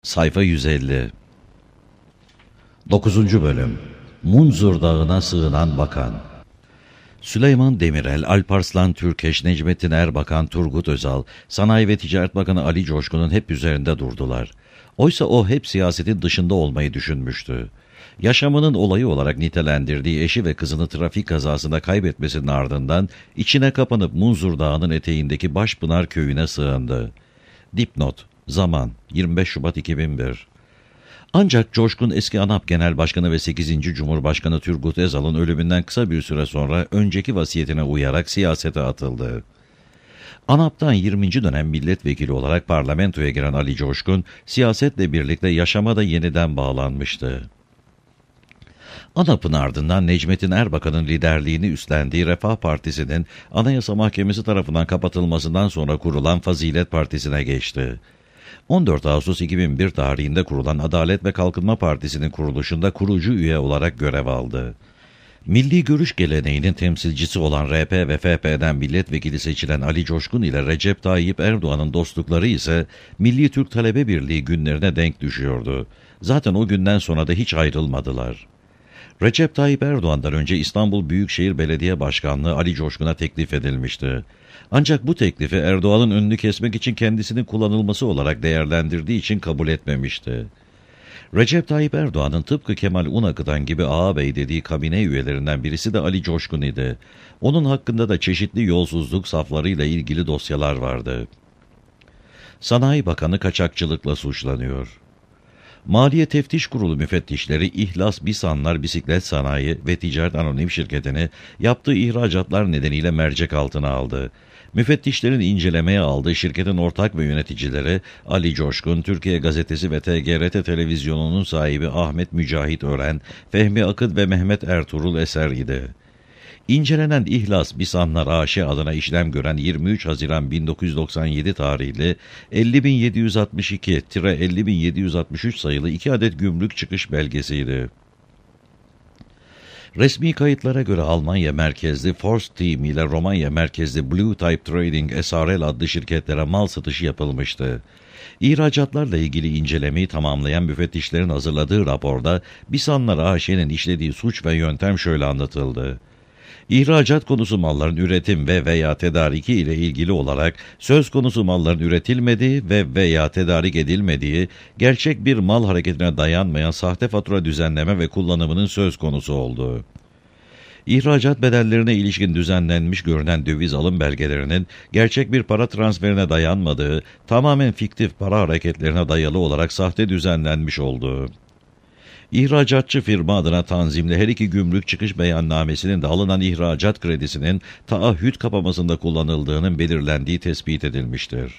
Sayfa 150. 9. Bölüm. Munzur Dağı'na sığınan bakan. Süleyman Demirel, Alparslan Türkeş, Necmettin Erbakan, Turgut Özal, Sanayi ve Ticaret Bakanı Ali Coşkun'un hep üzerinde durdular. Oysa o hep siyasetin dışında olmayı düşünmüştü. Yaşamının olayı olarak nitelendirdiği eşi ve kızını trafik kazasında kaybetmesinin ardından içine kapanıp Munzur Dağı'nın eteğindeki Başpınar köyüne sığındı. Dipnot: Zaman 25 Şubat 2001. Ancak Coşkun eski ANAP Genel Başkanı ve 8. Cumhurbaşkanı Turgut Özal'ın ölümünden kısa bir süre sonra önceki vasiyetine uyarak siyasete atıldı. ANAP'tan 20. dönem milletvekili olarak parlamentoya giren Ali Coşkun, siyasetle birlikte yaşama da yeniden bağlanmıştı. ANAP'ın ardından Necmettin Erbakan'ın liderliğini üstlendiği Refah Partisi'nin Anayasa Mahkemesi tarafından kapatılmasından sonra kurulan Fazilet Partisi'ne geçti. 14 Ağustos 2001 tarihinde kurulan Adalet ve Kalkınma Partisi'nin kuruluşunda kurucu üye olarak görev aldı. Milli görüş geleneğinin temsilcisi olan RP ve FP'den milletvekili seçilen Ali Coşkun ile Recep Tayyip Erdoğan'ın dostlukları ise Milli Türk Talebe Birliği günlerine denk düşüyordu. Zaten o günden sonra da hiç ayrılmadılar. Recep Tayyip Erdoğan'dan önce İstanbul Büyükşehir Belediye Başkanlığı Ali Coşkun'a teklif edilmişti. Ancak bu teklifi Erdoğan'ın önünü kesmek için kendisinin kullanılması olarak değerlendirdiği için kabul etmemişti. Recep Tayyip Erdoğan'ın tıpkı Kemal Unakı'dan gibi ağabey dediği kabine üyelerinden birisi de Ali Coşkun idi. Onun hakkında da çeşitli yolsuzluk saflarıyla ilgili dosyalar vardı. Sanayi Bakanı kaçakçılıkla suçlanıyor. Maliye Teftiş Kurulu müfettişleri İhlas Bisanlar Bisiklet Sanayi ve Ticaret Anonim Şirketi'ni yaptığı ihracatlar nedeniyle mercek altına aldı. Müfettişlerin incelemeye aldığı şirketin ortak ve yöneticileri Ali Coşkun, Türkiye Gazetesi ve TGRT Televizyonu'nun sahibi Ahmet Mücahit Ören, Fehmi Akıt ve Mehmet Ertuğrul Eser idi. İncelenen İhlas Bisanlar AŞ adına işlem gören 23 Haziran 1997 tarihli 50.762-50.763 sayılı 2 adet gümrük çıkış belgesiydi. Resmi kayıtlara göre Almanya merkezli Force Team ile Romanya merkezli Blue Type Trading SRL adlı şirketlere mal satışı yapılmıştı. İhracatlarla ilgili incelemeyi tamamlayan müfettişlerin hazırladığı raporda Bisanlar AŞ'nin işlediği suç ve yöntem şöyle anlatıldı. İhracat konusu malların üretim ve veya tedariki ile ilgili olarak söz konusu malların üretilmediği ve veya tedarik edilmediği, gerçek bir mal hareketine dayanmayan sahte fatura düzenleme ve kullanımının söz konusu olduğu. İhracat bedellerine ilişkin düzenlenmiş görünen döviz alım belgelerinin gerçek bir para transferine dayanmadığı, tamamen fiktif para hareketlerine dayalı olarak sahte düzenlenmiş olduğu. İhracatçı firma adına tanzimli her iki gümrük çıkış beyannamesinin de alınan ihracat kredisinin taahhüt kapamasında kullanıldığının belirlendiği tespit edilmiştir.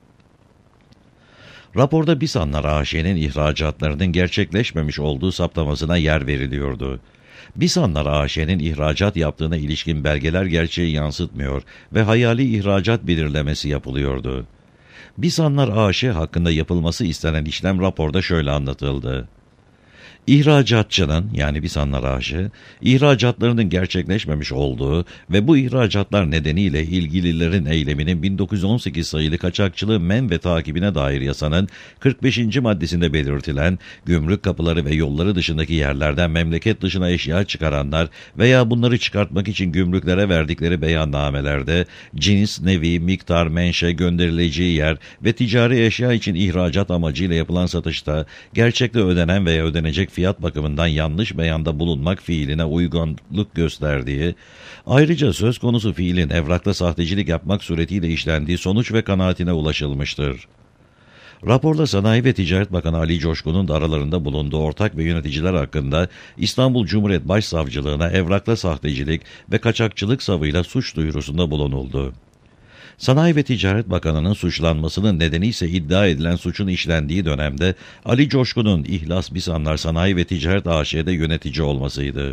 Raporda Bisanlar AŞ'nin ihracatlarının gerçekleşmemiş olduğu saptamasına yer veriliyordu. Bisanlar AŞ'nin ihracat yaptığına ilişkin belgeler gerçeği yansıtmıyor ve hayali ihracat belirlemesi yapılıyordu. Bisanlar AŞ hakkında yapılması istenen işlem raporda şöyle anlatıldı. İhracatçının yani Bisanlar AŞ, ihracatlarının gerçekleşmemiş olduğu ve bu ihracatlar nedeniyle ilgililerin eyleminin 1918 sayılı kaçakçılığı men ve takibine dair yasanın 45. maddesinde belirtilen gümrük kapıları ve yolları dışındaki yerlerden memleket dışına eşya çıkaranlar veya bunları çıkartmak için gümrüklere verdikleri beyannamelerde cins, nevi, miktar, menşe, gönderileceği yer ve ticari eşya için ihracat amacıyla yapılan satışta gerçekte ödenen veya ödenecek fiyat bakımından yanlış beyanda bulunmak fiiline uygunluk gösterdiği, ayrıca söz konusu fiilin evrakta sahtecilik yapmak suretiyle işlendiği sonuç ve kanaatine ulaşılmıştır. Raporda Sanayi ve Ticaret Bakanı Ali Coşkun'un da aralarında bulunduğu ortak ve yöneticiler hakkında İstanbul Cumhuriyet Başsavcılığına evrakta sahtecilik ve kaçakçılık savıyla suç duyurusunda bulunuldu. Sanayi ve Ticaret Bakanı'nın suçlanmasının nedeni ise iddia edilen suçun işlendiği dönemde Ali Coşkun'un İhlas Bisanlar Sanayi ve Ticaret AŞ'de yönetici olmasıydı.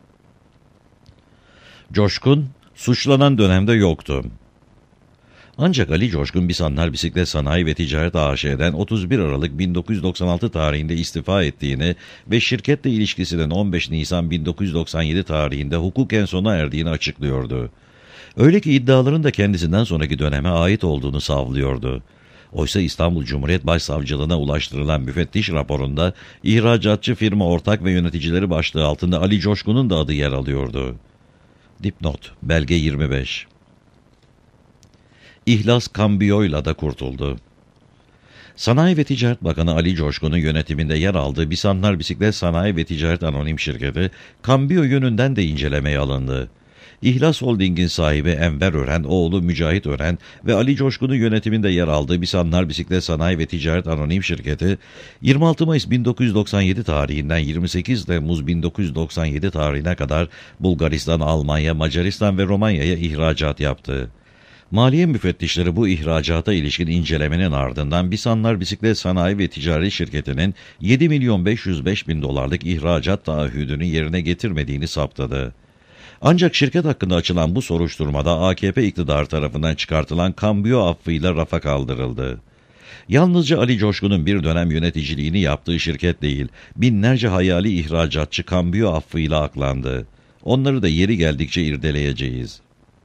Coşkun, suçlanan dönemde yoktu. Ancak Ali Coşkun Bisanlar Bisiklet Sanayi ve Ticaret AŞ'den 31 Aralık 1996 tarihinde istifa ettiğini ve şirketle ilişkisinin 15 Nisan 1997 tarihinde hukuken sona erdiğini açıklıyordu. Öyle ki iddiaların da kendisinden sonraki döneme ait olduğunu savlıyordu. Oysa İstanbul Cumhuriyet Başsavcılığına ulaştırılan müfettiş raporunda ihracatçı firma ortak ve yöneticileri başlığı altında Ali Coşkun'un da adı yer alıyordu. Dipnot, belge 25. İhlas Kambiyo'yla da kurtuldu. Sanayi ve Ticaret Bakanı Ali Coşkun'un yönetiminde yer aldığı Bisanlar Bisiklet Sanayi ve Ticaret Anonim Şirketi, Kambiyo yönünden de incelemeye alındı. İhlas Holding'in sahibi Enver Ören, oğlu Mücahit Ören ve Ali Coşkun'un yönetiminde yer aldığı Bisanlar Bisiklet Sanayi ve Ticaret Anonim Şirketi, 26 Mayıs 1997 tarihinden 28 Temmuz 1997 tarihine kadar Bulgaristan, Almanya, Macaristan ve Romanya'ya ihracat yaptı. Maliye müfettişleri bu ihracata ilişkin incelemenin ardından Bisanlar Bisiklet Sanayi ve Ticaret Şirketi'nin 7.505.000 dolarlık ihracat taahhüdünü yerine getirmediğini saptadı. Ancak şirket hakkında açılan bu soruşturmada AKP iktidarı tarafından çıkartılan kambiyo affıyla rafa kaldırıldı. Yalnızca Ali Coşkun'un bir dönem yöneticiliğini yaptığı şirket değil, binlerce hayali ihracatçı kambiyo affıyla aklandı. Onları da yeri geldikçe irdeleyeceğiz.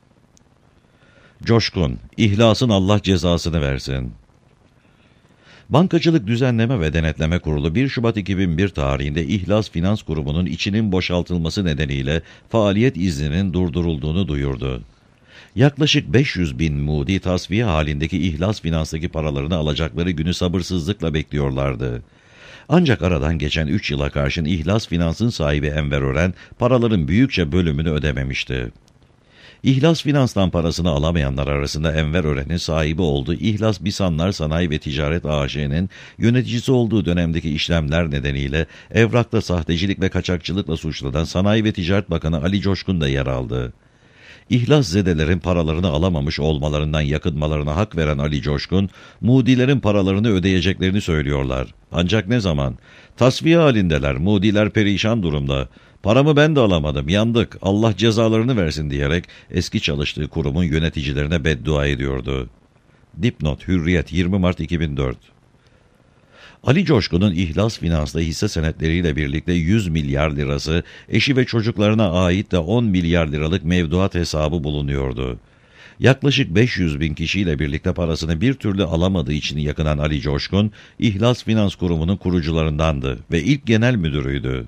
Coşkun, ihlasın Allah cezasını versin. Bankacılık Düzenleme ve Denetleme Kurulu 1 Şubat 2001 tarihinde İhlas Finans Grubu'nun içinin boşaltılması nedeniyle faaliyet izninin durdurulduğunu duyurdu. Yaklaşık 500.000 mudi tasfiye halindeki İhlas Finans'taki paralarını alacakları günü sabırsızlıkla bekliyorlardı. Ancak aradan geçen 3 yıla karşın İhlas Finans'ın sahibi Enver Ören paraların büyükçe bölümünü ödememişti. İhlas Finans'tan parasını alamayanlar arasında Enver Ören'in sahibi olduğu İhlas Bisanlar Sanayi ve Ticaret AŞ'nin yöneticisi olduğu dönemdeki işlemler nedeniyle evrakta sahtecilik ve kaçakçılıkla suçlanan Sanayi ve Ticaret Bakanı Ali Coşkun da yer aldı. İhlas zedelerin paralarını alamamış olmalarından yakınmalarına hak veren Ali Coşkun, mudilerin paralarını ödeyeceklerini söylüyorlar. Ancak ne zaman? Tasfiye halindeler, mudiler perişan durumda. Paramı ben de alamadım, yandık, Allah cezalarını versin diyerek eski çalıştığı kurumun yöneticilerine beddua ediyordu. Dipnot, Hürriyet, 20 Mart 2004. Ali Coşkun'un İhlas Finans'ta hisse senetleriyle birlikte 100 milyar lirası, eşi ve çocuklarına ait de 10 milyar liralık mevduat hesabı bulunuyordu. Yaklaşık 500.000 kişiyle birlikte parasını bir türlü alamadığı için yakınan Ali Coşkun, İhlas Finans Kurumu'nun kurucularındandı ve ilk genel müdürüydü.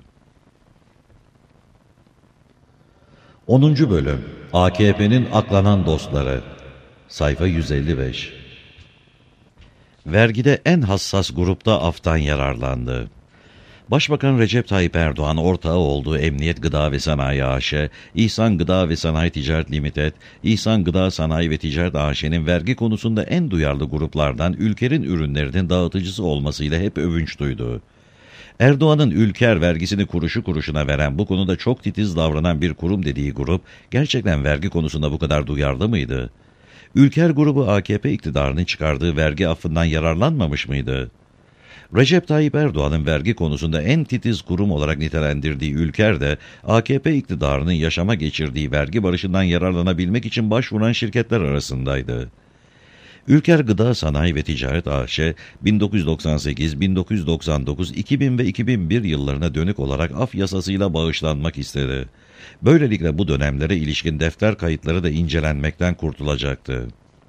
10. Bölüm AKP'nin aklanan dostları. Sayfa 155. Vergide en hassas grupta aftan yararlandı. Başbakan Recep Tayyip Erdoğan ortağı olduğu Emniyet Gıda ve Sanayi AŞ, İhsan Gıda ve Sanayi Ticaret Limited, İhsan Gıda Sanayi ve Ticaret AŞ'nin vergi konusunda en duyarlı gruplardan Ülker'in ürünlerinin dağıtıcısı olmasıyla hep övünç duydu. Erdoğan'ın Ülker vergisini kuruşu kuruşuna veren, bu konuda çok titiz davranan bir kurum dediği grup, gerçekten vergi konusunda bu kadar duyarlı mıydı? Ülker grubu AKP iktidarının çıkardığı vergi affından yararlanmamış mıydı? Recep Tayyip Erdoğan'ın vergi konusunda en titiz kurum olarak nitelendirdiği Ülker de AKP iktidarının yaşama geçirdiği vergi barışından yararlanabilmek için başvuran şirketler arasındaydı. Ülker Gıda Sanayi ve Ticaret AŞ, 1998, 1999, 2000 ve 2001 yıllarına dönük olarak af yasasıyla bağışlanmak istedi. Böylelikle bu dönemlere ilişkin defter kayıtları da incelenmekten kurtulacaktı.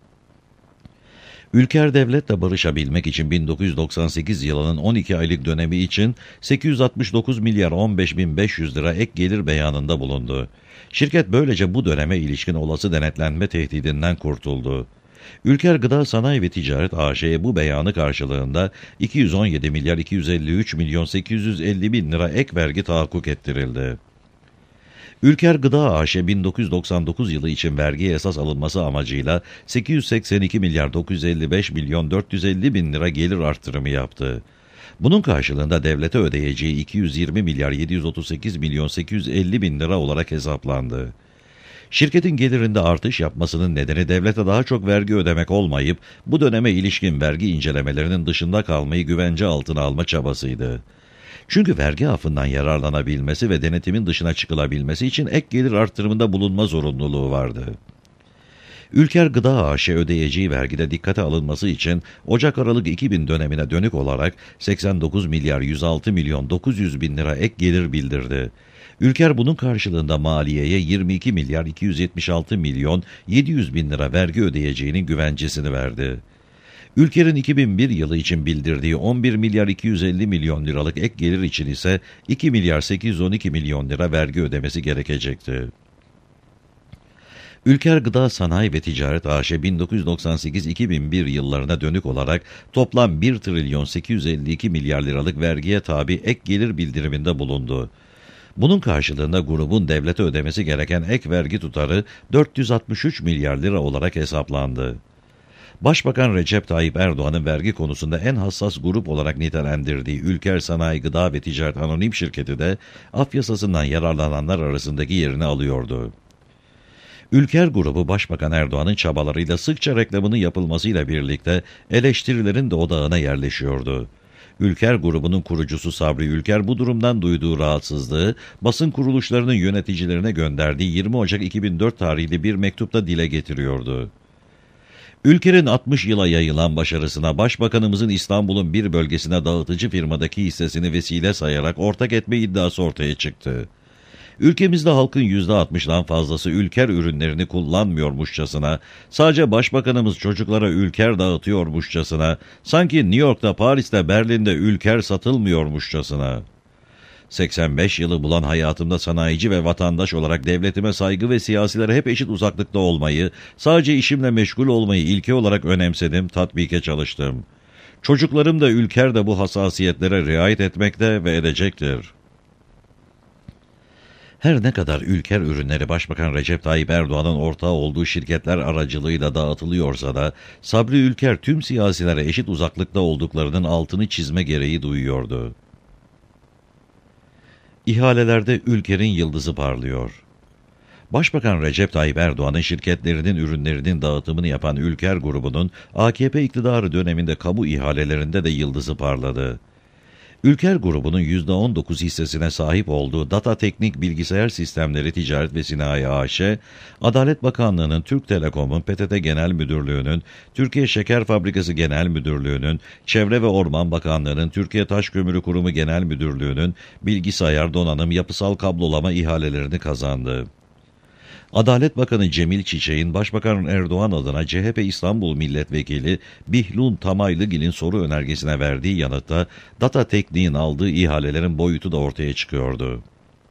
Ülker devletle barışabilmek için 1998 yılının 12 aylık dönemi için 869 milyar 15.500 lira ek gelir beyanında bulundu. Şirket böylece bu döneme ilişkin olası denetlenme tehdidinden kurtuldu. Ülker Gıda Sanayi ve Ticaret AŞ'ye bu beyanı karşılığında 217 milyar 253 milyon 850 bin lira ek vergi tahakkuk ettirildi. Ülker Gıda AŞ 1999 yılı için vergiye esas alınması amacıyla 882 milyar 955 milyon 450 bin lira gelir artırımı yaptı. Bunun karşılığında devlete ödeyeceği 220 milyar 738 milyon 850 bin lira olarak hesaplandı. Şirketin gelirinde artış yapmasının nedeni devlete daha çok vergi ödemek olmayıp bu döneme ilişkin vergi incelemelerinin dışında kalmayı güvence altına alma çabasıydı. Çünkü vergi affından yararlanabilmesi ve denetimin dışına çıkılabilmesi için ek gelir artırımında bulunma zorunluluğu vardı. Ülker Gıda AŞ ödeyeceği vergide dikkate alınması için Ocak-Aralık 2000 dönemine dönük olarak 89 milyar 106 milyon 900 bin lira ek gelir bildirdi. Ülker bunun karşılığında maliyeye 22 milyar 276 milyon 700 bin lira vergi ödeyeceğinin güvencesini verdi. Ülker'in 2001 yılı için bildirdiği 11 milyar 250 milyon liralık ek gelir için ise 2 milyar 812 milyon lira vergi ödemesi gerekecekti. Ülker Gıda Sanayi ve Ticaret AŞ 1998-2001 yıllarına dönük olarak toplam 1 trilyon 852 milyar liralık vergiye tabi ek gelir bildiriminde bulundu. Bunun karşılığında grubun devlete ödemesi gereken ek vergi tutarı 463 milyar lira olarak hesaplandı. Başbakan Recep Tayyip Erdoğan'ın vergi konusunda en hassas grup olarak nitelendirdiği Ülker Sanayi Gıda ve Ticaret Anonim Şirketi de af yasasından yararlananlar arasındaki yerini alıyordu. Ülker grubu Başbakan Erdoğan'ın çabalarıyla sıkça reklamının yapılmasıyla birlikte eleştirilerin de odağına yerleşiyordu. Ülker grubunun kurucusu Sabri Ülker bu durumdan duyduğu rahatsızlığı basın kuruluşlarının yöneticilerine gönderdiği 20 Ocak 2004 tarihli bir mektupta dile getiriyordu. Ülker'in 60 yıla yayılan başarısına Başbakanımızın İstanbul'un bir bölgesine dağıtıcı firmadaki hissesini vesile sayarak ortak etme iddiası ortaya çıktı. Ülkemizde halkın %60'dan fazlası Ülker ürünlerini kullanmıyormuşçasına, sadece Başbakanımız çocuklara Ülker dağıtıyormuşçasına, sanki New York'ta, Paris'te, Berlin'de Ülker satılmıyormuşçasına. 85 yılı bulan hayatımda sanayici ve vatandaş olarak devletime saygı ve siyasilere hep eşit uzaklıkta olmayı, sadece işimle meşgul olmayı ilke olarak önemsedim, tatbike çalıştım. Çocuklarım da Ülker de bu hassasiyetlere riayet etmekte ve edecektir. Her ne kadar Ülker ürünleri Başbakan Recep Tayyip Erdoğan'ın ortağı olduğu şirketler aracılığıyla dağıtılıyorsa da, Sabri Ülker tüm siyasilere eşit uzaklıkta olduklarının altını çizme gereği duyuyordu. İhalelerde Ülker'in yıldızı parlıyor. Başbakan Recep Tayyip Erdoğan'ın şirketlerinin ürünlerinin dağıtımını yapan Ülker grubunun AKP iktidarı döneminde kamu ihalelerinde de yıldızı parladı. Ülker grubunun %19 hissesine sahip olduğu Data Teknik Bilgisayar Sistemleri Ticaret ve Sinayi AŞ, Adalet Bakanlığı'nın, Türk Telekom'un, PTT Genel Müdürlüğü'nün, Türkiye Şeker Fabrikası Genel Müdürlüğü'nün, Çevre ve Orman Bakanlığı'nın, Türkiye Taş Kömürü Kurumu Genel Müdürlüğü'nün bilgisayar, donanım, yapısal kablolama ihalelerini kazandı. Adalet Bakanı Cemil Çiçek'in Başbakan Erdoğan adına CHP İstanbul Milletvekili Bihlun Tamaylıgil'in soru önergesine verdiği yanıtta Data Teknik'in aldığı ihalelerin boyutu da ortaya çıkıyordu.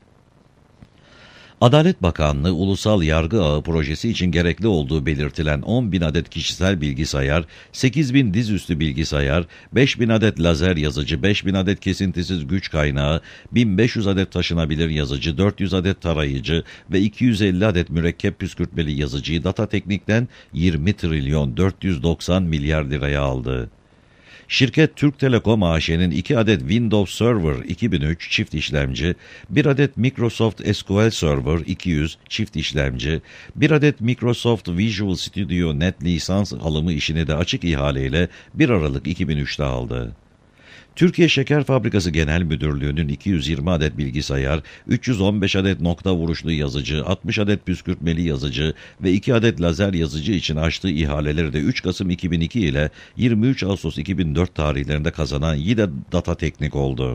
Adalet Bakanlığı Ulusal Yargı Ağı projesi için gerekli olduğu belirtilen 10.000 adet kişisel bilgisayar, 8.000 dizüstü bilgisayar, 5.000 adet lazer yazıcı, 5.000 adet kesintisiz güç kaynağı, 1.500 adet taşınabilir yazıcı, 400 adet tarayıcı ve 250 adet mürekkep püskürtmeli yazıcıyı Data Teknik'ten 20 trilyon 490 milyar liraya aldı. Şirket Türk Telekom AŞ'nin 2 adet Windows Server 2003 çift işlemci, 1 adet Microsoft SQL Server 200 çift işlemci, 1 adet Microsoft Visual Studio Net lisans alımı işini de açık ihaleyle 1 Aralık 2003'te aldı. Türkiye Şeker Fabrikası Genel Müdürlüğü'nün 220 adet bilgisayar, 315 adet nokta vuruşlu yazıcı, 60 adet püskürtmeli yazıcı ve 2 adet lazer yazıcı için açtığı ihaleleri de 3 Kasım 2002 ile 23 Ağustos 2004 tarihlerinde kazanan yine Data Teknik oldu.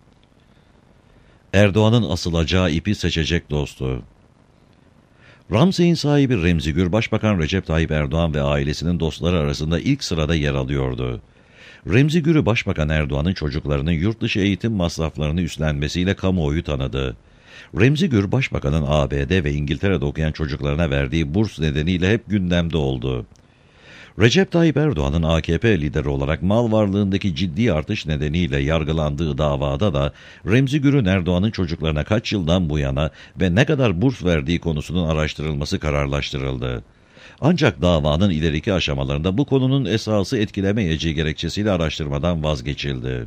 Erdoğan'ın asılacağı ipi seçecek dostu. Ramsey'in sahibi Remzi Gür, Başbakan Recep Tayyip Erdoğan ve ailesinin dostları arasında ilk sırada yer alıyordu. Remzi Gür'ü Başbakan Erdoğan'ın çocuklarının yurt dışı eğitim masraflarını üstlenmesiyle kamuoyu tanıdı. Remzi Gür, Başbakan'ın ABD ve İngiltere'de okuyan çocuklarına verdiği burs nedeniyle hep gündemde oldu. Recep Tayyip Erdoğan'ın AKP lideri olarak mal varlığındaki ciddi artış nedeniyle yargılandığı davada da Remzi Gür'ün Erdoğan'ın çocuklarına kaç yıldan bu yana ve ne kadar burs verdiği konusunun araştırılması kararlaştırıldı. Ancak davanın ileriki aşamalarında bu konunun esası etkilemeyeceği gerekçesiyle araştırmadan vazgeçildi.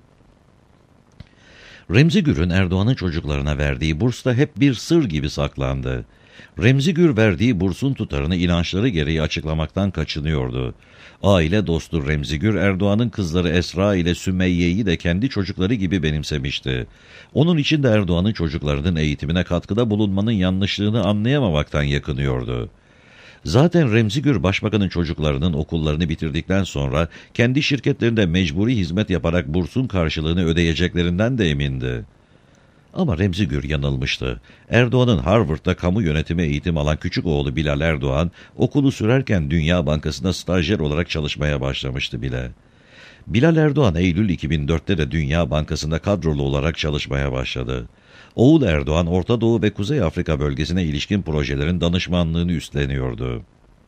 Remzi Gür'ün Erdoğan'ın çocuklarına verdiği burs da hep bir sır gibi saklandı. Remzi Gür verdiği bursun tutarını inançları gereği açıklamaktan kaçınıyordu. Aile dostu Remzi Gür, Erdoğan'ın kızları Esra ile Sümeyye'yi de kendi çocukları gibi benimsemişti. Onun için de Erdoğan'ın çocuklarının eğitimine katkıda bulunmanın yanlışlığını anlayamamaktan yakınıyordu. Zaten Remzi Gür, Başbakanın çocuklarının okullarını bitirdikten sonra kendi şirketlerinde mecburi hizmet yaparak bursun karşılığını ödeyeceklerinden de emindi. Ama Remzi Gür yanılmıştı. Erdoğan'ın Harvard'da kamu yönetimi eğitimi alan küçük oğlu Bilal Erdoğan, okulu sürerken Dünya Bankası'nda stajyer olarak çalışmaya başlamıştı bile. Bilal Erdoğan Eylül 2004'te de Dünya Bankası'nda kadrolu olarak çalışmaya başladı. Oğul Erdoğan, Orta Doğu ve Kuzey Afrika bölgesine ilişkin projelerin danışmanlığını üstleniyordu.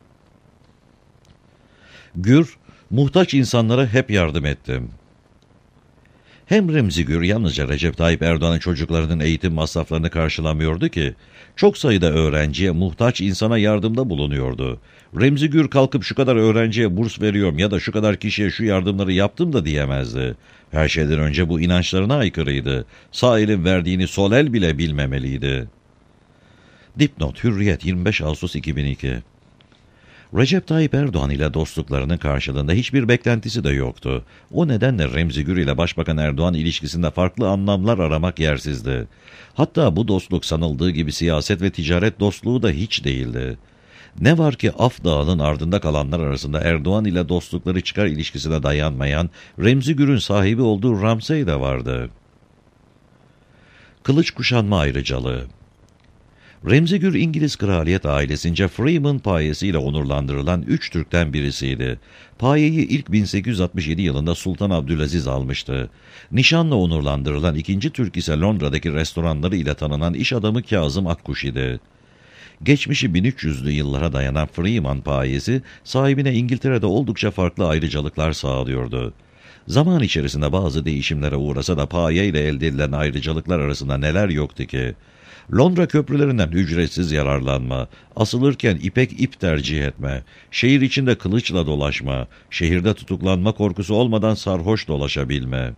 Gür, muhtaç insanlara hep yardım ettim. Hem Remzi Gür yalnızca Recep Tayyip Erdoğan'ın çocuklarının eğitim masraflarını karşılamıyordu ki, çok sayıda öğrenciye, muhtaç insana yardımda bulunuyordu. Remzi Gür kalkıp şu kadar öğrenciye burs veriyorum ya da şu kadar kişiye şu yardımları yaptım da diyemezdi. Her şeyden önce bu inançlarına aykırıydı. Sağ elin verdiğini sol el bile bilmemeliydi. Dipnot Hürriyet 25 Ağustos 2002. Recep Tayyip Erdoğan ile dostluklarının karşılığında hiçbir beklentisi de yoktu. O nedenle Remzi Gür ile Başbakan Erdoğan ilişkisinde farklı anlamlar aramak yersizdi. Hatta bu dostluk sanıldığı gibi siyaset ve ticaret dostluğu da hiç değildi. Ne var ki Af Dağı'nın ardında kalanlar arasında Erdoğan ile dostlukları çıkar ilişkisine dayanmayan Remzi Gür'ün sahibi olduğu Ramsey de vardı. Kılıç kuşanma ayrıcalığı. Remzi Gür, İngiliz kraliyet ailesince Freeman payesiyle onurlandırılan 3 Türk'ten birisiydi. Payeyi ilk 1867 yılında Sultan Abdülaziz almıştı. Nişanla onurlandırılan 2. Türk ise Londra'daki restoranları ile tanınan iş adamı Kazım Akkuş idi. Geçmişi 1300'lü yıllara dayanan Freeman payesi, sahibine İngiltere'de oldukça farklı ayrıcalıklar sağlıyordu. Zaman içerisinde bazı değişimlere uğrasa da paye ile elde edilen ayrıcalıklar arasında neler yoktu ki? Londra köprülerinden ücretsiz yararlanma, asılırken ipek ip tercih etme, şehir içinde kılıçla dolaşma, şehirde tutuklanma korkusu olmadan sarhoş dolaşabilme.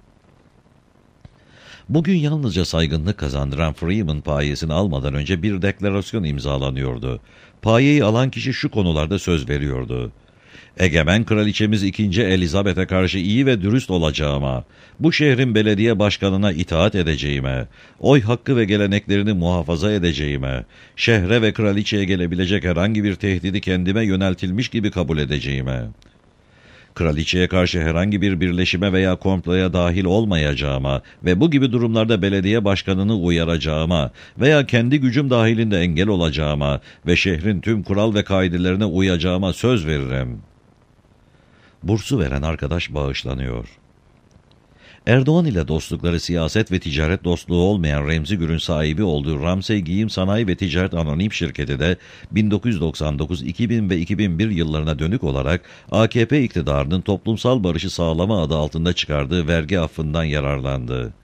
Bugün yalnızca saygınlık kazandıran Freeman payesini almadan önce bir deklarasyon imzalanıyordu. Payeyi alan kişi şu konularda söz veriyordu. Egemen kraliçemiz 2. Elizabeth'e karşı iyi ve dürüst olacağıma, bu şehrin belediye başkanına itaat edeceğime, oy hakkı ve geleneklerini muhafaza edeceğime, şehre ve kraliçeye gelebilecek herhangi bir tehdidi kendime yöneltilmiş gibi kabul edeceğime, kraliçeye karşı herhangi bir birleşime veya komploya dahil olmayacağıma ve bu gibi durumlarda belediye başkanını uyaracağıma veya kendi gücüm dahilinde engel olacağıma ve şehrin tüm kural ve kaidelerine uyacağıma söz veririm. Bursu veren arkadaş bağışlanıyor. Erdoğan ile dostlukları siyaset ve ticaret dostluğu olmayan Remzi Gür'ün sahibi olduğu Ramsey Giyim Sanayi ve Ticaret Anonim Şirketi de 1999, 2000 ve 2001 yıllarına dönük olarak AKP iktidarının toplumsal barışı sağlama adı altında çıkardığı vergi affından yararlandı.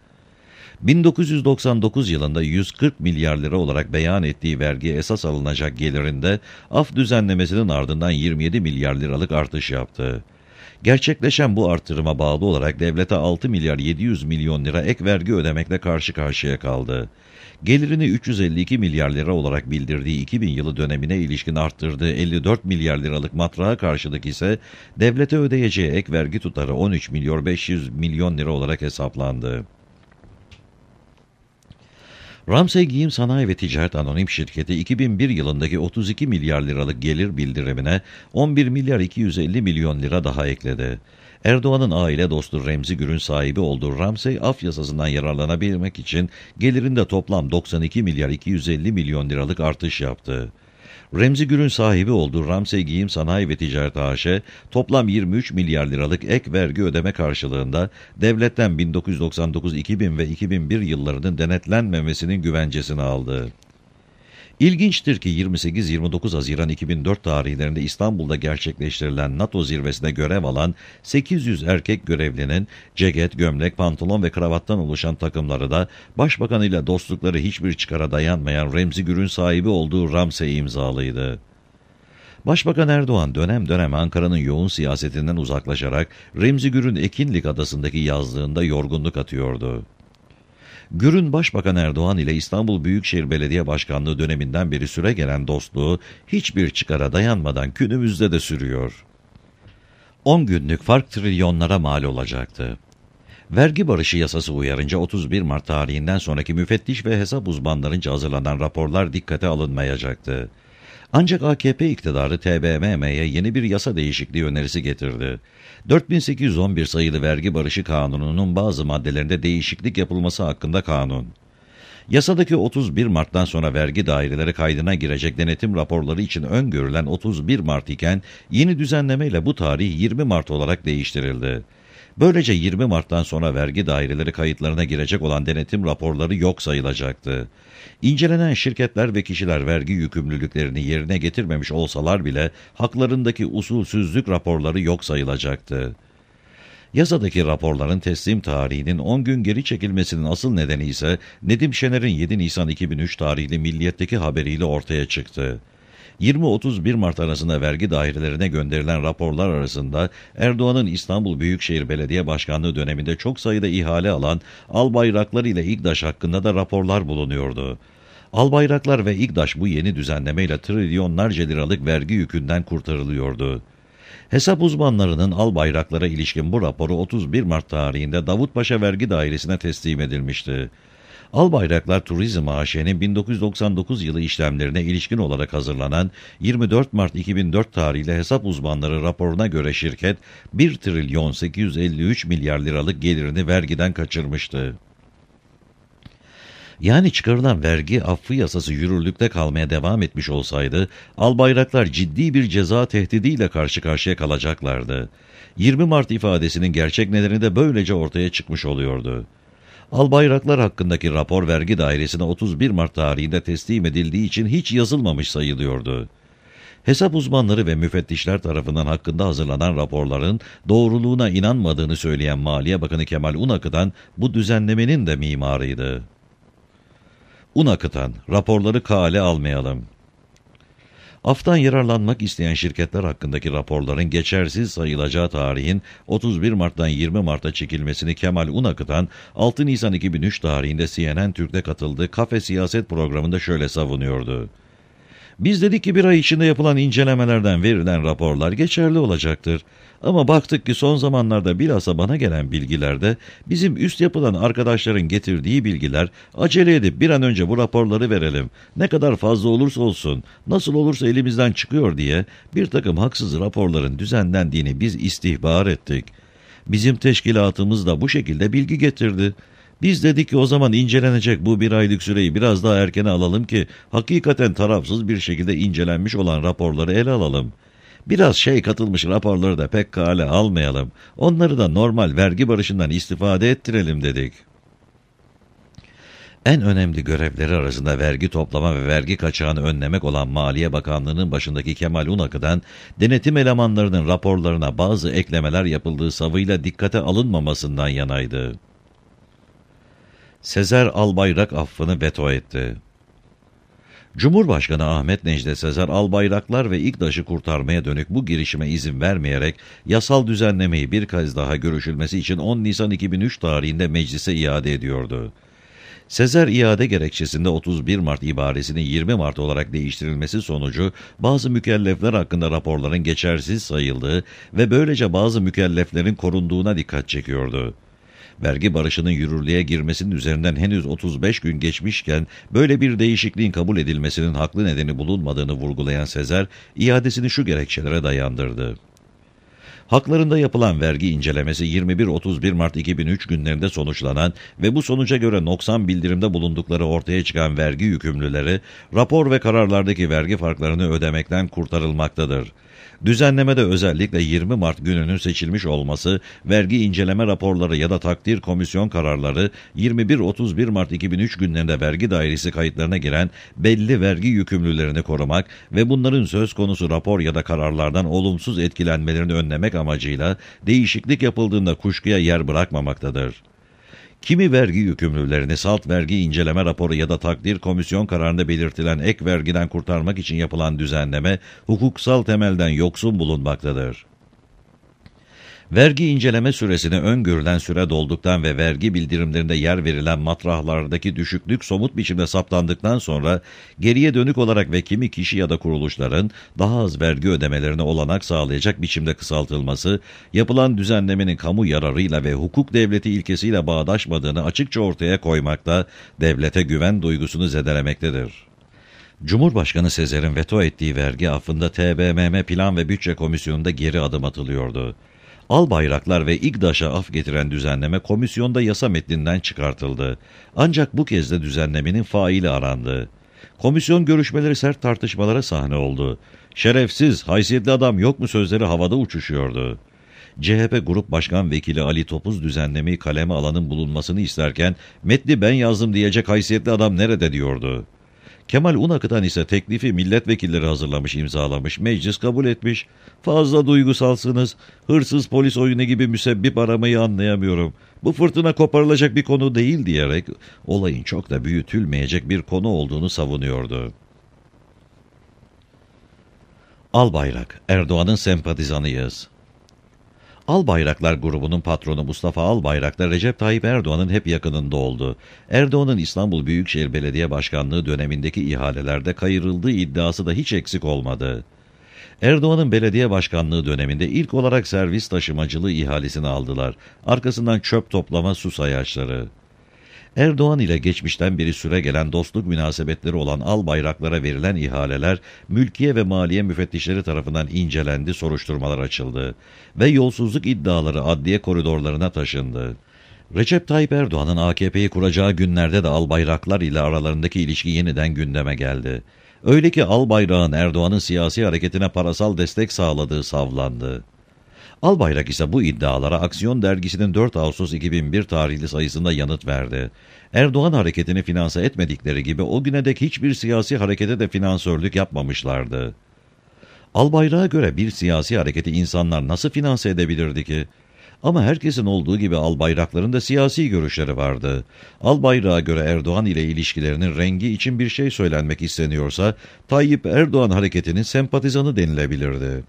1999 yılında 140 milyar lira olarak beyan ettiği vergiye esas alınacak gelirinde af düzenlemesinin ardından 27 milyar liralık artış yaptı. Gerçekleşen bu artırıma bağlı olarak devlete 6 milyar 700 milyon lira ek vergi ödemekle karşı karşıya kaldı. Gelirini 352 milyar lira olarak bildirdiği 2000 yılı dönemine ilişkin arttırdığı 54 milyar liralık matrağa karşılık ise devlete ödeyeceği ek vergi tutarı 13 milyar 500 milyon lira olarak hesaplandı. Ramsey Giyim Sanayi ve Ticaret Anonim Şirketi 2001 yılındaki 32 milyar liralık gelir bildirimine 11 milyar 250 milyon lira daha ekledi. Erdoğan'ın aile dostu Remzi Gür'ün sahibi olduğu Ramsey af yasasından yararlanabilmek için gelirinde toplam 92 milyar 250 milyon liralık artış yaptı. Remzi Gür'ün sahibi olduğu Ramsey Giyim Sanayi ve Ticaret AŞ toplam 23 milyar liralık ek vergi ödeme karşılığında devletten 1999, 2000 ve 2001 yıllarının denetlenmemesinin güvencesini aldı. İlginçtir ki 28-29 Haziran 2004 tarihlerinde İstanbul'da gerçekleştirilen NATO zirvesine görev alan 800 erkek görevlinin ceket, gömlek, pantolon ve kravattan oluşan takımları da Başbakan ile dostlukları hiçbir çıkara dayanmayan Remzi Gür'ün sahibi olduğu Ramsey imzalıydı. Başbakan Erdoğan dönem dönem Ankara'nın yoğun siyasetinden uzaklaşarak Remzi Gür'ün Ekinlik Adası'ndaki yazlığında yorgunluk atıyordu. Gür'ün Başbakan Erdoğan ile İstanbul Büyükşehir Belediye Başkanlığı döneminden beri süregelen dostluğu hiçbir çıkara dayanmadan günümüzde de sürüyor. 10 günlük fark trilyonlara mal olacaktı. Vergi barışı yasası uyarınca 31 Mart tarihinden sonraki müfettiş ve hesap uzmanlarınca hazırlanan raporlar dikkate alınmayacaktı. Ancak AKP iktidarı TBMM'ye yeni bir yasa değişikliği önerisi getirdi. 4811 sayılı Vergi Barışı Kanunu'nun bazı maddelerinde değişiklik yapılması hakkında kanun. Yasadaki 31 Mart'tan sonra vergi daireleri kaydına girecek denetim raporları için öngörülen 31 Mart iken yeni düzenlemeyle bu tarih 20 Mart olarak değiştirildi. Böylece 20 Mart'tan sonra vergi daireleri kayıtlarına girecek olan denetim raporları yok sayılacaktı. İncelenen şirketler ve kişiler vergi yükümlülüklerini yerine getirmemiş olsalar bile haklarındaki usulsüzlük raporları yok sayılacaktı. Yasadaki raporların teslim tarihinin 10 gün geri çekilmesinin asıl nedeni ise Nedim Şener'in 7 Nisan 2003 tarihli Milliyet'teki haberiyle ortaya çıktı. 20-31 Mart arasında vergi dairelerine gönderilen raporlar arasında Erdoğan'ın İstanbul Büyükşehir Belediye Başkanlığı döneminde çok sayıda ihale alan Albayraklar ile İGDAŞ hakkında da raporlar bulunuyordu. Albayraklar ve İGDAŞ bu yeni düzenlemeyle trilyonlarca liralık vergi yükünden kurtarılıyordu. Hesap uzmanlarının Albayraklara ilişkin bu raporu 31 Mart tarihinde Davutpaşa Vergi Dairesi'ne teslim edilmişti. Albayraklar Turizm AŞ'nin 1999 yılı işlemlerine ilişkin olarak hazırlanan 24 Mart 2004 tarihli hesap uzmanları raporuna göre şirket 1 trilyon 853 milyar liralık gelirini vergiden kaçırmıştı. Yani çıkarılan vergi affı yasası yürürlükte kalmaya devam etmiş olsaydı, Albayraklar ciddi bir ceza tehdidiyle karşı karşıya kalacaklardı. 20 Mart ifadesinin gerçek nedeni de böylece ortaya çıkmış oluyordu. Albayraklar hakkındaki rapor vergi dairesine 31 Mart tarihinde teslim edildiği için hiç yazılmamış sayılıyordu. Hesap uzmanları ve müfettişler tarafından hakkında hazırlanan raporların doğruluğuna inanmadığını söyleyen Maliye Bakanı Kemal Unakıtan bu düzenlemenin de mimarıydı. Unakıtan, raporları kale almayalım. Aftan yararlanmak isteyen şirketler hakkındaki raporların geçersiz sayılacağı tarihin 31 Mart'tan 20 Mart'a çekilmesini Kemal Unakıtan, 6 Nisan 2003 tarihinde CNN Türk'te katıldığı Kafe Siyaset programında şöyle savunuyordu. Biz dedik ki bir ay içinde yapılan incelemelerden verilen raporlar geçerli olacaktır. Ama baktık ki son zamanlarda bilhassa bana gelen bilgilerde bizim üst yapılan arkadaşların getirdiği bilgiler acele edip bir an önce bu raporları verelim. Ne kadar fazla olursa olsun, nasıl olursa elimizden çıkıyor diye bir takım haksız raporların düzenlendiğini biz istihbar ettik. Bizim teşkilatımız da bu şekilde bilgi getirdi. Biz dedik ki o zaman incelenecek bu bir aylık süreyi biraz daha erkene alalım ki hakikaten tarafsız bir şekilde incelenmiş olan raporları ele alalım. Biraz katılmış raporları da pek kale almayalım. Onları da normal vergi barışından istifade ettirelim dedik. En önemli görevleri arasında vergi toplama ve vergi kaçağını önlemek olan Maliye Bakanlığı'nın başındaki Kemal Unakı'dan denetim elemanlarının raporlarına bazı eklemeler yapıldığı savıyla dikkate alınmamasından yanaydı. Sezer Albayrak affını veto etti. Cumhurbaşkanı Ahmet Necdet Sezer, Albayraklar ve İGDAŞ'ı kurtarmaya dönük bu girişime izin vermeyerek yasal düzenlemeyi bir kez daha görüşülmesi için 10 Nisan 2003 tarihinde meclise iade ediyordu. Sezer iade gerekçesinde 31 Mart ibaresinin 20 Mart olarak değiştirilmesi sonucu bazı mükellefler hakkında raporların geçersiz sayıldığı ve böylece bazı mükelleflerin korunduğuna dikkat çekiyordu. Vergi barışının yürürlüğe girmesinin üzerinden henüz 35 gün geçmişken böyle bir değişikliğin kabul edilmesinin haklı nedeni bulunmadığını vurgulayan Sezer, iadesini şu gerekçelere dayandırdı. Haklarında yapılan vergi incelemesi 21-31 Mart 2003 günlerinde sonuçlanan ve bu sonuca göre noksan bildirimde bulundukları ortaya çıkan vergi yükümlüleri, rapor ve kararlardaki vergi farklarını ödemekten kurtarılmaktadır. Düzenlemede özellikle 20 Mart gününün seçilmiş olması, vergi inceleme raporları ya da takdir komisyon kararları 21-31 Mart 2003 günlerinde vergi dairesi kayıtlarına giren belli vergi yükümlülerini korumak ve bunların söz konusu rapor ya da kararlardan olumsuz etkilenmelerini önlemek amacıyla değişiklik yapıldığında kuşkuya yer bırakmamaktadır. Kimi vergi yükümlülerini salt vergi inceleme raporu ya da takdir komisyon kararında belirtilen ek vergiden kurtarmak için yapılan düzenleme hukuksal temelden yoksun bulunmaktadır. Vergi inceleme süresine öngörülen süre dolduktan ve vergi bildirimlerinde yer verilen matrahlardaki düşüklük somut biçimde saptandıktan sonra geriye dönük olarak ve kimi kişi ya da kuruluşların daha az vergi ödemelerine olanak sağlayacak biçimde kısaltılması, yapılan düzenlemenin kamu yararıyla ve hukuk devleti ilkesiyle bağdaşmadığını açıkça ortaya koymakta, devlete güven duygusunu zedelemektedir. Cumhurbaşkanı Sezer'in veto ettiği vergi affında TBMM Plan ve Bütçe Komisyonu'nda geri adım atılıyordu. Albayraklar ve İGDAŞ'a af getiren düzenleme komisyonda yasa metninden çıkartıldı. Ancak bu kez de düzenlemenin faili arandı. Komisyon görüşmeleri sert tartışmalara sahne oldu. "Şerefsiz, haysiyetli adam yok mu?" sözleri havada uçuşuyordu. CHP Grup Başkan Vekili Ali Topuz düzenlemeyi kaleme alanın bulunmasını isterken "Metni ben yazdım diyecek haysiyetli adam nerede?" diyordu. Kemal Unakıtan ise teklifi milletvekilleri hazırlamış, imzalamış, meclis kabul etmiş. "Fazla duygusalsınız, hırsız polis oyunu gibi müsebbip aramayı anlayamıyorum. Bu fırtına koparılacak bir konu değil" diyerek olayın çok da büyütülmeyecek bir konu olduğunu savunuyordu. Albayrak, Erdoğan'ın sempatizanıyız. Albayraklar grubunun patronu Mustafa Albayrak da Recep Tayyip Erdoğan'ın hep yakınında oldu. Erdoğan'ın İstanbul Büyükşehir Belediye Başkanlığı dönemindeki ihalelerde kayırıldığı iddiası da hiç eksik olmadı. Erdoğan'ın belediye başkanlığı döneminde ilk olarak servis taşımacılığı ihalesini aldılar. Arkasından çöp toplama su sayaçları. Erdoğan ile geçmişten beri süregelen dostluk münasebetleri olan Albayraklara verilen ihaleler, mülkiye ve maliye müfettişleri tarafından incelendi, soruşturmalar açıldı ve yolsuzluk iddiaları adliye koridorlarına taşındı. Recep Tayyip Erdoğan'ın AKP'yi kuracağı günlerde de Albayraklar ile aralarındaki ilişki yeniden gündeme geldi. Öyle ki Albayrak'ın Erdoğan'ın siyasi hareketine parasal destek sağladığı savlandı. Albayrak ise bu iddialara Aksiyon dergisinin 4 Ağustos 2001 tarihli sayısında yanıt verdi. Erdoğan hareketini finanse etmedikleri gibi o güne dek hiçbir siyasi harekete de finansörlük yapmamışlardı. Albayrak'a göre bir siyasi hareketi insanlar nasıl finanse edebilirdi ki? Ama herkesin olduğu gibi Albayrakların da siyasi görüşleri vardı. Albayrak'a göre Erdoğan ile ilişkilerinin rengi için bir şey söylenmek isteniyorsa, Tayyip Erdoğan hareketinin sempatizanı denilebilirdi.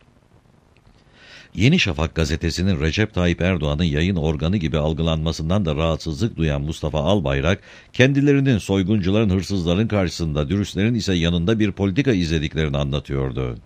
Yeni Şafak gazetesinin Recep Tayyip Erdoğan'ın yayın organı gibi algılanmasından da rahatsızlık duyan Mustafa Albayrak, kendilerinin soyguncuların, hırsızların karşısında, dürüstlerin ise yanında bir politika izlediklerini anlatıyordu.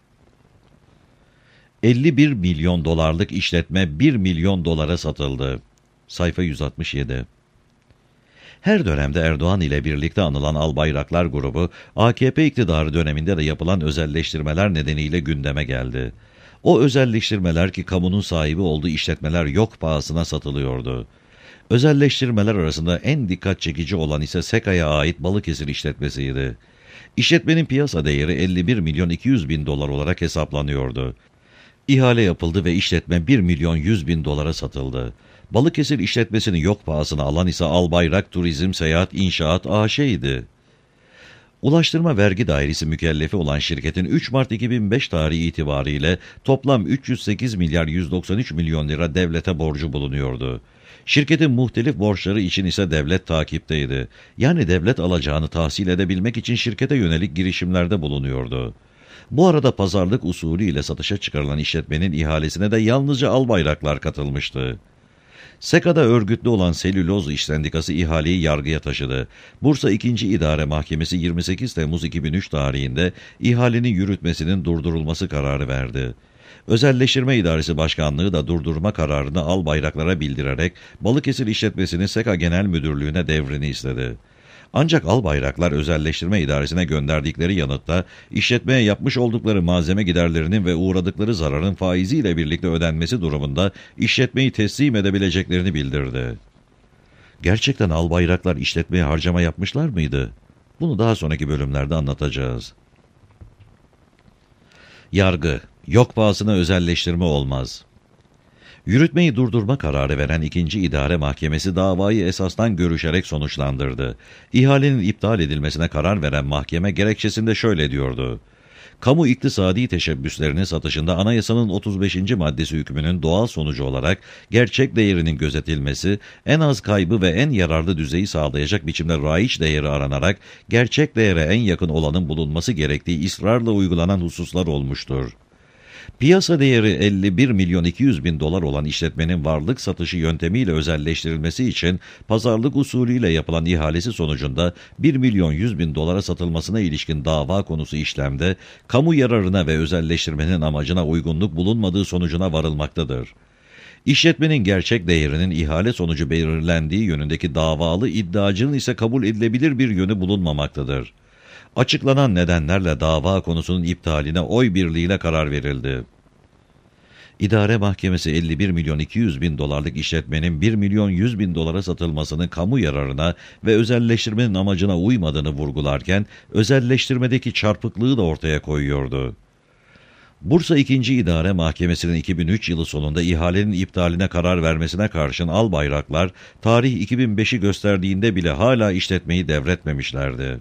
51 milyon dolarlık işletme 1 milyon dolara satıldı. Sayfa 167. Her dönemde Erdoğan ile birlikte anılan Albayraklar grubu, AKP iktidarı döneminde de yapılan özelleştirmeler nedeniyle gündeme geldi. O özelleştirmeler ki kamunun sahibi olduğu işletmeler yok pahasına satılıyordu. Özelleştirmeler arasında en dikkat çekici olan ise SEKA'ya ait Balıkesir işletmesiydi. İşletmenin piyasa değeri 51 milyon 200 bin dolar olarak hesaplanıyordu. İhale yapıldı ve işletme 1 milyon 100 bin dolara satıldı. Balıkesir işletmesini yok pahasına alan ise Albayrak Turizm Seyahat İnşaat AŞ'ydi. Ulaştırma Vergi Dairesi mükellefi olan şirketin 3 Mart 2005 tarihi itibariyle toplam 308 milyar 193 milyon lira devlete borcu bulunuyordu. Şirketin muhtelif borçları için ise devlet takipteydi. Yani devlet alacağını tahsil edebilmek için şirkete yönelik girişimlerde bulunuyordu. Bu arada pazarlık usulü ile satışa çıkarılan işletmenin ihalesine de yalnızca Albayraklar katılmıştı. SEKA'da örgütlü olan Selüloz İş Sendikası ihaleyi yargıya taşıdı. Bursa 2. İdare Mahkemesi 28 Temmuz 2003 tarihinde ihalenin yürütmesinin durdurulması kararı verdi. Özelleştirme İdaresi Başkanlığı da durdurma kararını Albayraklara bildirerek Balıkesir işletmesinin SEKA Genel Müdürlüğü'ne devrini istedi. Ancak Albayraklar Özelleştirme İdaresi'ne gönderdikleri yanıtta işletmeye yapmış oldukları malzeme giderlerinin ve uğradıkları zararın faiziyle birlikte ödenmesi durumunda işletmeyi teslim edebileceklerini bildirdi. Gerçekten Albayraklar işletmeye harcama yapmışlar mıydı? Bunu daha sonraki bölümlerde anlatacağız. Yargı, yok pahasına özelleştirme olmaz. Yürütmeyi durdurma kararı veren 2. İdare Mahkemesi davayı esastan görüşerek sonuçlandırdı. İhalenin iptal edilmesine karar veren mahkeme gerekçesinde şöyle diyordu: kamu iktisadi teşebbüslerinin satışında anayasanın 35. maddesi hükmünün doğal sonucu olarak gerçek değerinin gözetilmesi, en az kaybı ve en yararlı düzeyi sağlayacak biçimde raiç değeri aranarak gerçek değere en yakın olanın bulunması gerektiği ısrarla uygulanan hususlar olmuştur. Piyasa değeri 51 milyon 200 bin dolar olan işletmenin varlık satışı yöntemiyle özelleştirilmesi için pazarlık usulüyle yapılan ihalesi sonucunda 1 milyon 100 bin dolara satılmasına ilişkin dava konusu işlemde, kamu yararına ve özelleştirmenin amacına uygunluk bulunmadığı sonucuna varılmaktadır. İşletmenin gerçek değerinin ihale sonucu belirlendiği yönündeki davalı iddiacının ise kabul edilebilir bir yönü bulunmamaktadır. Açıklanan nedenlerle dava konusunun iptaline oy birliğiyle karar verildi. İdare Mahkemesi 51 milyon 200 bin dolarlık işletmenin 1 milyon 100 bin dolara satılmasının kamu yararına ve özelleştirmenin amacına uymadığını vurgularken özelleştirmedeki çarpıklığı da ortaya koyuyordu. Bursa 2. İdare Mahkemesi'nin 2003 yılı sonunda ihalenin iptaline karar vermesine karşın Albayraklar, tarih 2005'i gösterdiğinde bile hala işletmeyi devretmemişlerdi.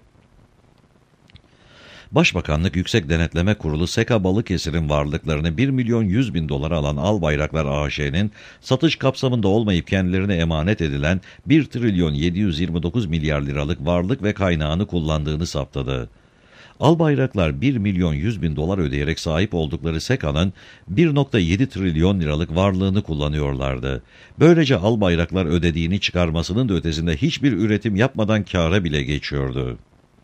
Başbakanlık Yüksek Denetleme Kurulu Seka Balıkesir'in varlıklarını 1 milyon 100 bin dolara alan Albayraklar AŞ'nin satış kapsamında olmayıp kendilerine emanet edilen 1 trilyon 729 milyar liralık varlık ve kaynağını kullandığını saptadı. Albayraklar 1 milyon 100 bin dolar ödeyerek sahip oldukları Seka'nın 1,7 trilyon liralık varlığını kullanıyorlardı. Böylece Albayraklar ödediğini çıkarmasının da ötesinde hiçbir üretim yapmadan kâra bile geçiyordu.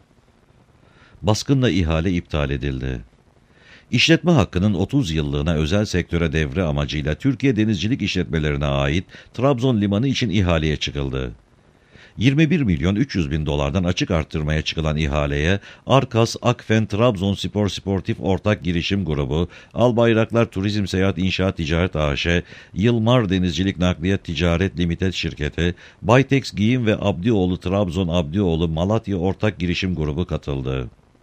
Baskınla ihale iptal edildi. İşletme hakkının 30 yıllığına özel sektöre devre amacıyla Türkiye Denizcilik İşletmelerine ait Trabzon Limanı için ihaleye çıkıldı. 21 milyon 300 bin dolardan açık arttırmaya çıkılan ihaleye Arkas Akfen Trabzonspor Sportif Ortak Girişim Grubu, Albayraklar Turizm Seyahat İnşaat Ticaret AŞ, Yılmar Denizcilik Nakliyat Ticaret Limited Şirketi, Baytex Giyim ve Abdioğlu Trabzon Abdioğlu Malatya Ortak Girişim Grubu katıldı.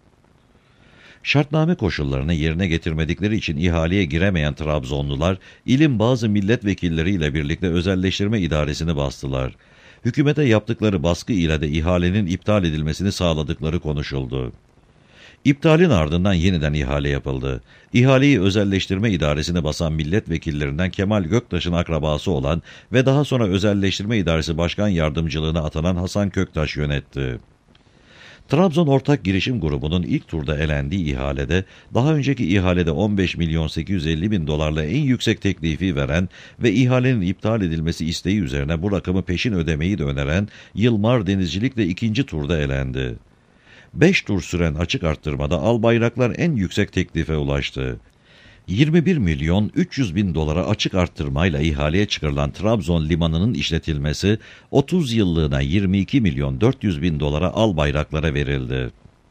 Şartname koşullarını yerine getirmedikleri için ihaleye giremeyen Trabzonlular, ilin bazı milletvekilleriyle birlikte özelleştirme idaresini bastılar. Hükümete yaptıkları baskı ile de ihalenin iptal edilmesini sağladıkları konuşuldu. İptalin ardından yeniden ihale yapıldı. İhaleyi özelleştirme idaresine basan milletvekillerinden Kemal Göktaş'ın akrabası olan ve daha sonra özelleştirme idaresi başkan yardımcılığına atanan Hasan Köktaş yönetti. Trabzon Ortak Girişim Grubu'nun ilk turda elendiği ihalede, daha önceki ihalede 15 milyon 850 bin dolarla en yüksek teklifi veren ve ihalenin iptal edilmesi isteği üzerine bu rakamı peşin ödemeyi de öneren Yılmar Denizcilik de ikinci turda elendi. 5 tur süren açık arttırmada Albayraklar en yüksek teklife ulaştı. 21 milyon 300 bin dolara açık arttırmayla ihaleye çıkarılan Trabzon Limanı'nın işletilmesi 30 yıllığına 22 milyon 400 bin dolara Albayraklara verildi.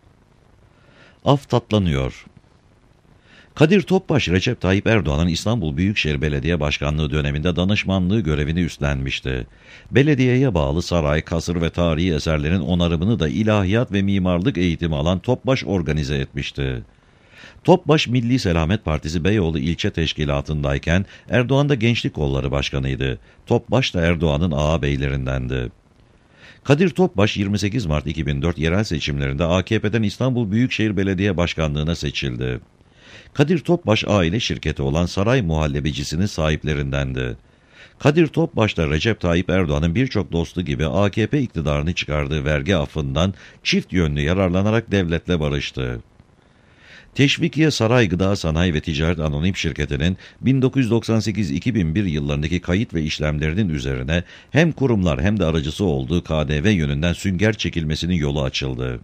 Af tatlanıyor. Kadir Topbaş, Recep Tayyip Erdoğan'ın İstanbul Büyükşehir Belediye Başkanlığı döneminde danışmanlığı görevini üstlenmişti. Belediyeye bağlı saray, kasır ve tarihi eserlerin onarımını da ilahiyat ve mimarlık eğitimi alan Topbaş organize etmişti. Topbaş Milli Selamet Partisi Beyoğlu İlçe Teşkilatı'ndayken Erdoğan da Gençlik Kolları Başkanıydı. Topbaş da Erdoğan'ın ağabeylerindendi. Kadir Topbaş 28 Mart 2004 yerel seçimlerinde AKP'den İstanbul Büyükşehir Belediye Başkanlığı'na seçildi. Kadir Topbaş aile şirketi olan Saray Muhallebicisinin sahiplerindendi. Kadir Topbaş da Recep Tayyip Erdoğan'ın birçok dostu gibi AKP iktidarını çıkardığı vergi affından çift yönlü yararlanarak devletle barıştı. Teşvikiye Saray Gıda Sanayi ve Ticaret Anonim Şirketi'nin 1998-2001 yıllarındaki kayıt ve işlemlerinin üzerine hem kurumlar hem de aracısı olduğu KDV yönünden sünger çekilmesinin yolu açıldı.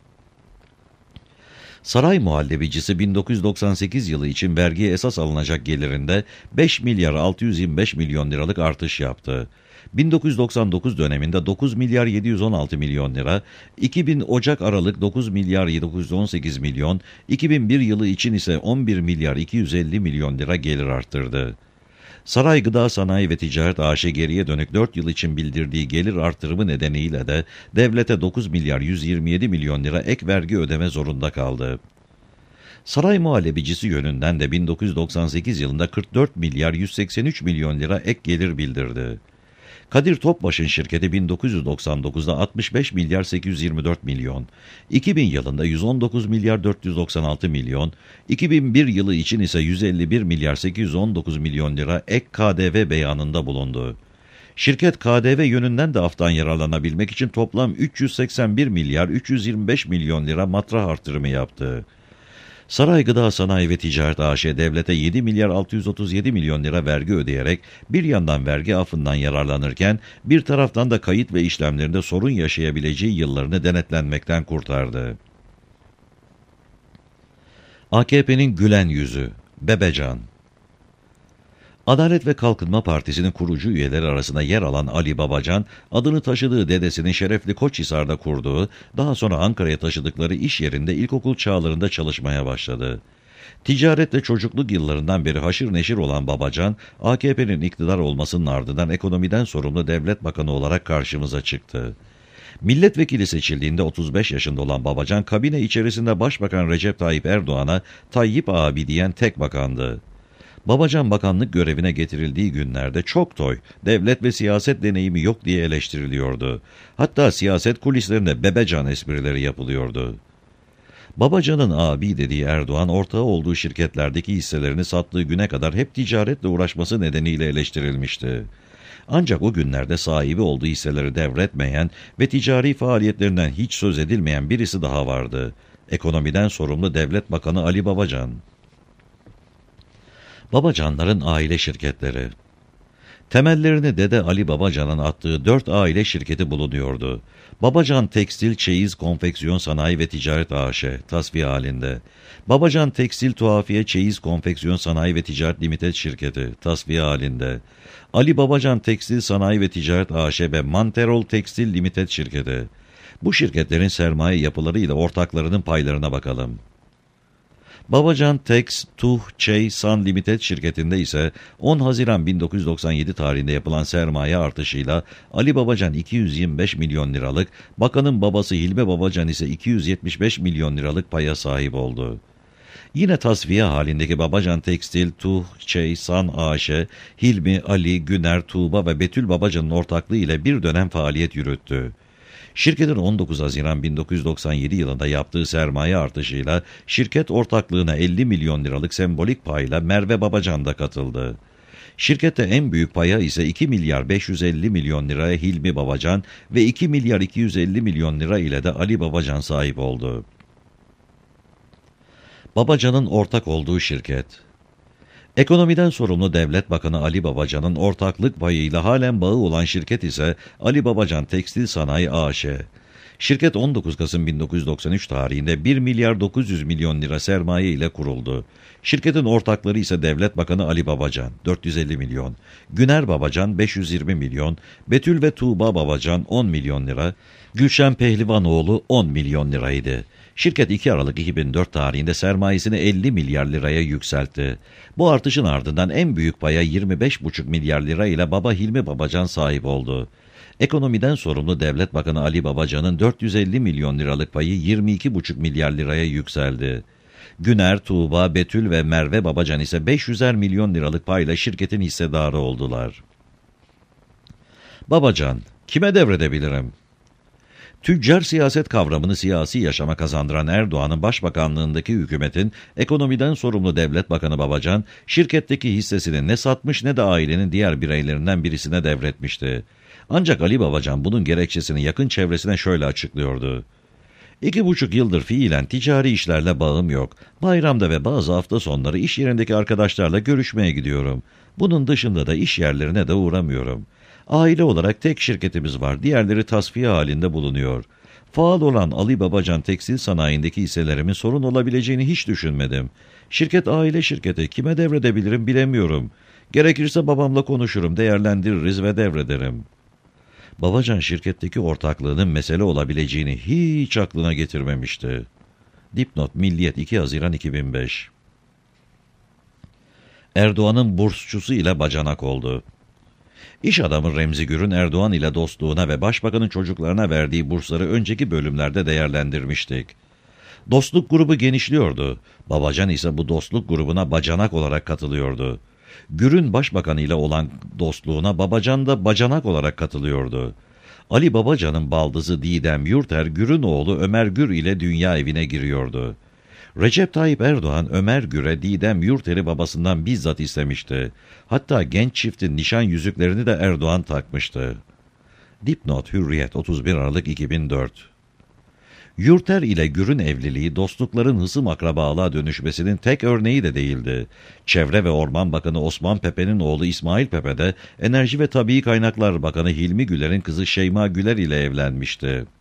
Saray Muhallebicisi 1998 yılı için vergiye esas alınacak gelirinde 5 milyar 625 milyon liralık artış yaptı. 1999 döneminde 9 milyar 716 milyon lira, 2000 Ocak-Aralık 9 milyar 918 milyon, 2001 yılı için ise 11 milyar 250 milyon lira gelir arttırdı. Saray Gıda Sanayi ve Ticaret AŞ geriye dönük 4 yıl için bildirdiği gelir artırımı nedeniyle de devlete 9 milyar 127 milyon lira ek vergi ödeme zorunda kaldı. Saray Muhallebicisi yönünden de 1998 yılında 44 milyar 183 milyon lira ek gelir bildirdi. Kadir Topbaş'ın şirketi 1999'da 65 milyar 824 milyon, 2000 yılında 119 milyar 496 milyon, 2001 yılı için ise 151 milyar 819 milyon lira ek KDV beyanında bulundu. Şirket KDV yönünden de aftan yararlanabilmek için toplam 381 milyar 325 milyon lira matrah artırımı yaptı. Saray Gıda Sanayi ve Ticaret AŞ devlete 7 milyar 637 milyon lira vergi ödeyerek bir yandan vergi affından yararlanırken bir taraftan da kayıt ve işlemlerinde sorun yaşayabileceği yıllarını denetlenmekten kurtardı. AKP'nin gülen yüzü, Bebecan. Adalet ve Kalkınma Partisi'nin kurucu üyeleri arasında yer alan Ali Babacan, adını taşıdığı dedesinin şerefli Koçhisar'da kurduğu, daha sonra Ankara'ya taşıdıkları iş yerinde ilkokul çağlarında çalışmaya başladı. Ticaretle çocukluk yıllarından beri haşır neşir olan Babacan, AKP'nin iktidar olmasının ardından ekonomiden sorumlu devlet bakanı olarak karşımıza çıktı. Milletvekili seçildiğinde 35 yaşında olan Babacan, kabine içerisinde Başbakan Recep Tayyip Erdoğan'a Tayyip abi diyen tek bakandı. Babacan bakanlık görevine getirildiği günlerde çok toy, devlet ve siyaset deneyimi yok diye eleştiriliyordu. Hatta siyaset kulislerinde bebecan esprileri yapılıyordu. Babacan'ın abi dediği Erdoğan, ortağı olduğu şirketlerdeki hisselerini sattığı güne kadar hep ticaretle uğraşması nedeniyle eleştirilmişti. Ancak o günlerde sahibi olduğu hisseleri devretmeyen ve ticari faaliyetlerinden hiç söz edilmeyen birisi daha vardı. Ekonomiden sorumlu Devlet Bakanı Ali Babacan. Babacanların aile şirketleri. Temellerini Dede Ali Babacan'ın attığı 4 aile şirketi bulunuyordu. Babacan Tekstil, Çeyiz, Konfeksiyon Sanayi ve Ticaret AŞ, tasfiye halinde. Babacan Tekstil, Tuhafiye, Çeyiz, Konfeksiyon Sanayi ve Ticaret Limited şirketi, tasfiye halinde. Ali Babacan Tekstil, Sanayi ve Ticaret AŞ ve Manterol Tekstil Limited şirketi. Bu şirketlerin sermaye yapıları ile ortaklarının paylarına bakalım. Babacan Tex, Tuh, Çey, San Limited şirketinde ise 10 Haziran 1997 tarihinde yapılan sermaye artışıyla Ali Babacan 225 milyon liralık, bakanın babası Hilmi Babacan ise 275 milyon liralık paya sahip oldu. Yine tasfiye halindeki Babacan Tekstil, Tuh, Çey, San AŞ, Hilmi, Ali, Güner, Tuğba ve Betül Babacan'ın ortaklığı ile bir dönem faaliyet yürüttü. Şirketin 19 Haziran 1997 yılında yaptığı sermaye artışıyla şirket ortaklığına 50 milyon liralık sembolik payla Merve Babacan da katıldı. Şirkette en büyük paya ise 2 milyar 550 milyon liraya Hilmi Babacan ve 2 milyar 250 milyon lira ile de Ali Babacan sahip oldu. Babacan'ın ortak olduğu şirket. Ekonomiden sorumlu Devlet Bakanı Ali Babacan'ın ortaklık payıyla halen bağı olan şirket ise Ali Babacan Tekstil Sanayi AŞ. Şirket 19 Kasım 1993 tarihinde 1 milyar 900 milyon lira sermaye ile kuruldu. Şirketin ortakları ise Devlet Bakanı Ali Babacan 450 milyon, Güner Babacan 520 milyon, Betül ve Tuğba Babacan 10 milyon lira, Gülşen Pehlivanoğlu 10 milyon liraydı. Şirket 2 Aralık 2004 tarihinde sermayesini 50 milyar liraya yükseltti. Bu artışın ardından en büyük paya 25,5 milyar lira ile baba Hilmi Babacan sahip oldu. Ekonomiden sorumlu Devlet Bakanı Ali Babacan'ın 450 milyon liralık payı 22,5 milyar liraya yükseldi. Güner, Tuğba, Betül ve Merve Babacan ise 500'er milyon liralık payla şirketin hissedarı oldular. Babacan, kime devredebilirim? Tüccar siyaset kavramını siyasi yaşama kazandıran Erdoğan'ın başbakanlığındaki hükümetin ekonomiden sorumlu Devlet Bakanı Babacan, şirketteki hissesini ne satmış ne de ailenin diğer bireylerinden birisine devretmişti. Ancak Ali Babacan bunun gerekçesini yakın çevresine şöyle açıklıyordu. 2,5 yıldır fiilen ticari işlerle bağım yok. Bayramda ve bazı hafta sonları iş yerindeki arkadaşlarla görüşmeye gidiyorum. Bunun dışında da iş yerlerine de uğramıyorum. Aile olarak tek şirketimiz var, diğerleri tasfiye halinde bulunuyor. Faal olan Ali Babacan Tekstil Sanayi'ndeki hisselerimin sorun olabileceğini hiç düşünmedim. Şirket aile şirketi, kime devredebilirim bilemiyorum. Gerekirse babamla konuşurum, değerlendiririz ve devrederim. Babacan şirketteki ortaklığının mesele olabileceğini hiç aklına getirmemişti. Dipnot Milliyet 2 Haziran 2005. Erdoğan'ın bursçusu ile bacanak oldu. İş adamı Remzi Gür'ün Erdoğan ile dostluğuna ve başbakanın çocuklarına verdiği bursları önceki bölümlerde değerlendirmiştik. Dostluk grubu genişliyordu. Babacan ise bu dostluk grubuna bacanak olarak katılıyordu. Gür'ün başbakanı ile olan dostluğuna Babacan da bacanak olarak katılıyordu. Ali Babacan'ın baldızı Didem Yurter, Gür'ün oğlu Ömer Gür ile dünya evine giriyordu. Recep Tayyip Erdoğan, Ömer Gür'e Didem Yurter'i babasından bizzat istemişti. Hatta genç çiftin nişan yüzüklerini de Erdoğan takmıştı. Dipnot Hürriyet 31 Aralık 2004. Yurter ile Gür'ün evliliği dostlukların hısım akrabalığa dönüşmesinin tek örneği de değildi. Çevre ve Orman Bakanı Osman Pepe'nin oğlu İsmail Pepe de Enerji ve Tabii Kaynaklar Bakanı Hilmi Güler'in kızı Şeyma Güler ile evlenmişti.